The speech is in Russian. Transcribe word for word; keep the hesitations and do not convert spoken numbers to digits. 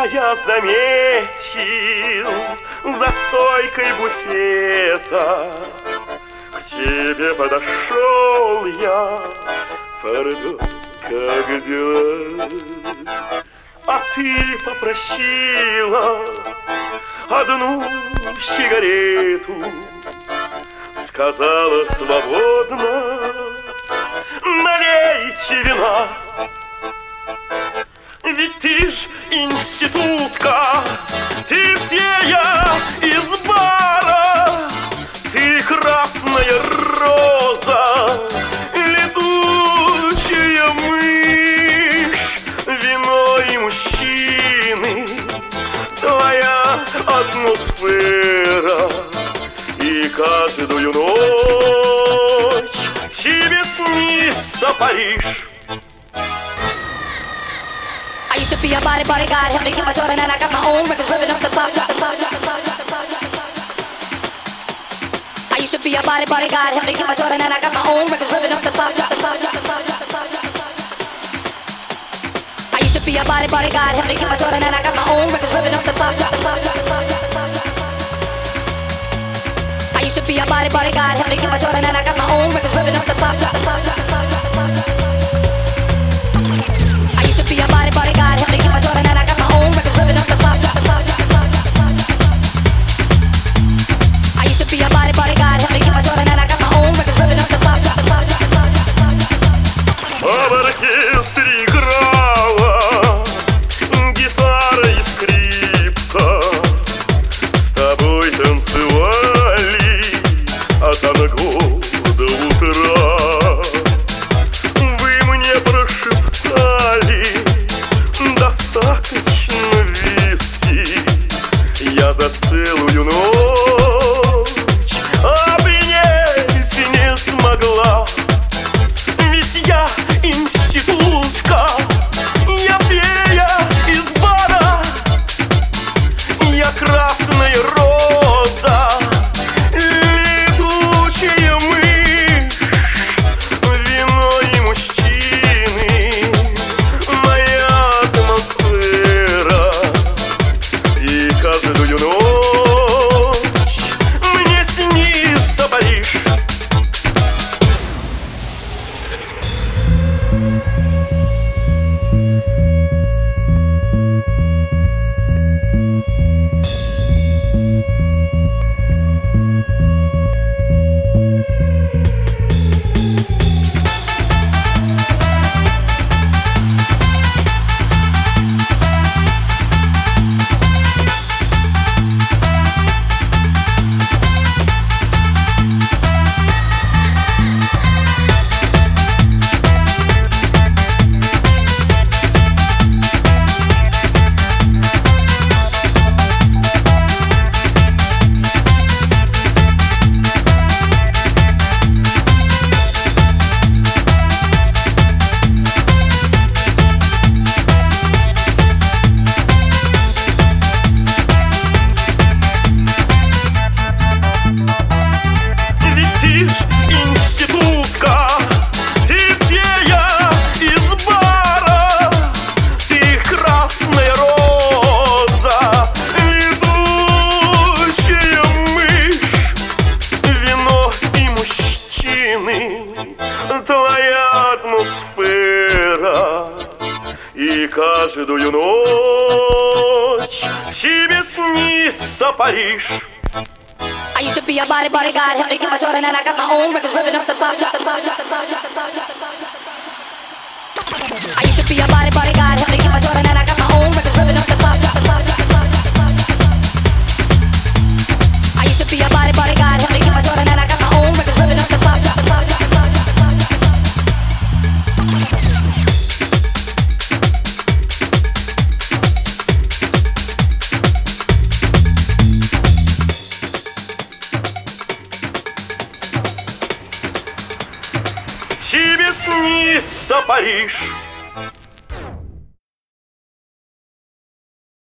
Тебя я заметил за стойкой буфета. К тебе подошел я, пардон, как дела? А ты попросила одну сигарету, сказала свободно: налейте вина. Ведь ты ж институтка, ты фея из бара, ты красная роза, летучая мышь, вино и мужчины, твоя атмосфера. И каждую ночь тебе снится Париж. I used to be a body, bodyguard, help me get my Jordan, and I got my own records ripping up the clock, drop, clock, drop, clock, drop, clock, drop. I used to be a body, bodyguard, help me get my Jordan, and I got my own records ripping up the clock, drop, clock, drop, clock, drop, clock, drop. I used to be a body, bodyguard, help me get my Jordan, and I got my own records ripping up the clock, drop, clock, drop, clock, drop, clock, drop. I used to be a body, bodyguard, help me get my Jordan, and I got my own records ripping up the clock, drop, clock, drop, clock, drop, clock, drop. I used to be a body, bodyguard, help me get my Jordan, and I got my own records ripping up the clock, drop, clock, drop, clock, drop, clock, drop. I used to be a body, bodyguard, help me get my Jordan, and I got my own records ripping up the clock, drop, clock, drop, clock, drop, clock, drop. А в оркестре играла гитара и скрипка, с тобой танцевали от танго до утра. Вы мне прошептали: достаточно виски. Я за целую ночь обнять не смогла. Ведь я институтка, я фея из бара, я красная роза, летучая мышь, вино и мужчины, моя атмосфера. И каждую ночь мне снится Париж. Твоя атмосфера. И каждую ночь тебе снится Париж. I used to be a body, bodyguard, help me get my Jordan, and I got my own records ripping up the clock, drop, clock, drop, clock, drop, clock, drop, clock, drop. I used to be a body, bodyguard, help me get my Jordan, and I got my own records ripping up the clock, drop, clock, drop, clock, drop, clock, drop. I used to be a body, bodyguard, help me get my Jordan, and I got my own records ripping up the clock, drop, clock, drop, clock, drop, clock, drop. Тебе снится Париж.